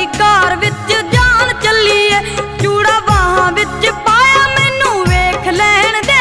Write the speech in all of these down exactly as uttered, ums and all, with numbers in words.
वाली car which जान चलीए, चूड़ा बाहां विच पाया मैनू वेख लैण दे।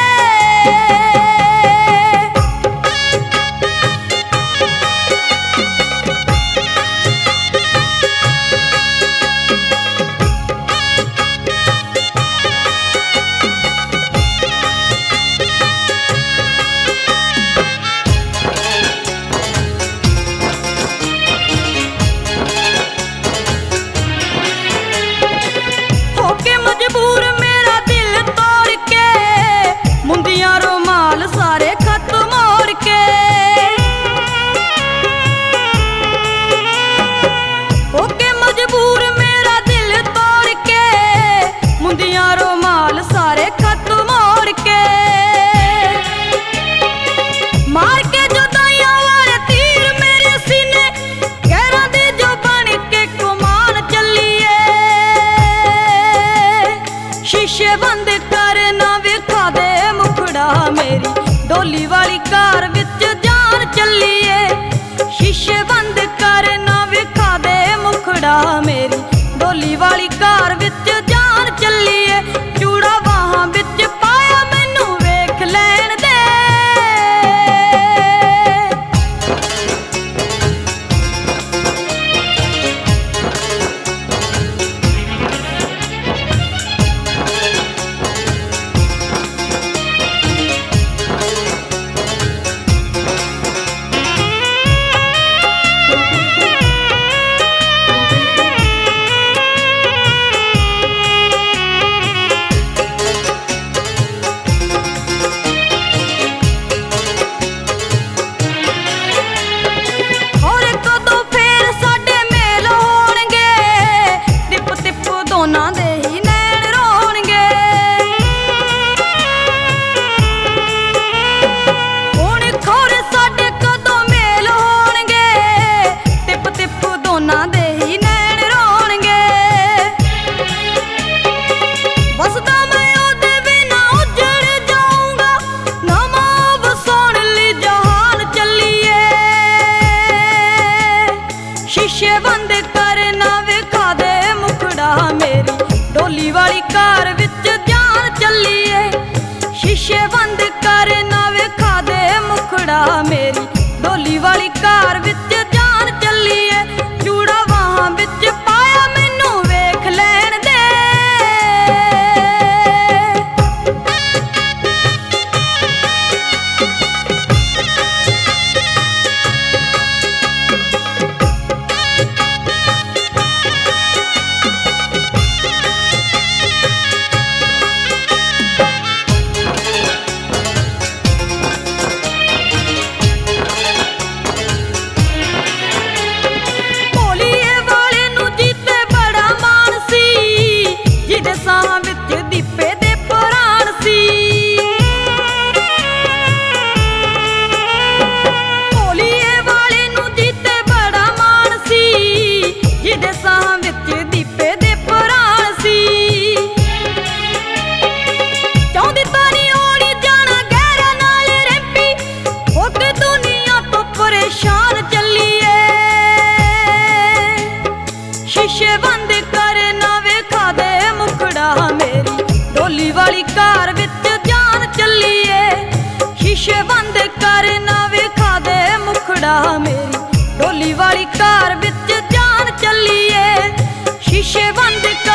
होके मजबूर मेरा दिल तोड़ के, मुंदियां रोमाल सारे खत मोड़ के। होके मजबूर मेरा दिल तोड़ के, मुंदियां रोमाल सारे खत मोड़ के। मार के जो दाइयां वाले तीर मेरे सीने, गैरां दे जो बन के कुमान चलीए। शीशे बंद कर ना विखा दे मुखड़ा मेरी, डोली वाली कार विच जान चलीए। शीशे बंद कर ना विखा दे मुखड़ा मेरी, डोली वाली कार विच जान चलीए। चूड़ा बाहां विच पाया मैनू वेख लैण दे। और कदों फेर साडे मेल होणगे, तिप तिप दोनां दे ही नैण रोणगे। हुण खोर साडे कदों मेल होणगे, तिप तिप दोनां दे ही नैण रोणगे। बसदा मैं ओदे बिना उजड़ जाऊंगा, नवां वसाउण लई जहान चलीए। शीशे बंद कर ना विखा दे मुखड़ा मेरी, डोली वाली कार विच जान चलीए। शीशे बंद कर ना विखा दे मुखड़ा मेरी, डोली वाली कार विच जान चलीए। चूड़ा बाहां विच पाया मैनू वेख लैण दे। भोलीए वाले नू जीते बड़ा मान सी, जिहदे साहां विच दीपे दे प्राण सी। भोलीए वाले नू जीते बड़ा मान सी, जिहदे साहां विच दीपे दे प्राण सी। चाहुंदी तां नी होणी जाना गैरां नाल रैंपी, होके दुनिया तो परेशान चलीए। शीशे बंद कर ना विखा दे मुखड़ा मेरी, डोली वाली कार विच जान चलीए। शीशे बंद कर ना विखा दे मुखड़ा मेरी, डोली वाली कार विच जान चलीए। शीशे बंद कर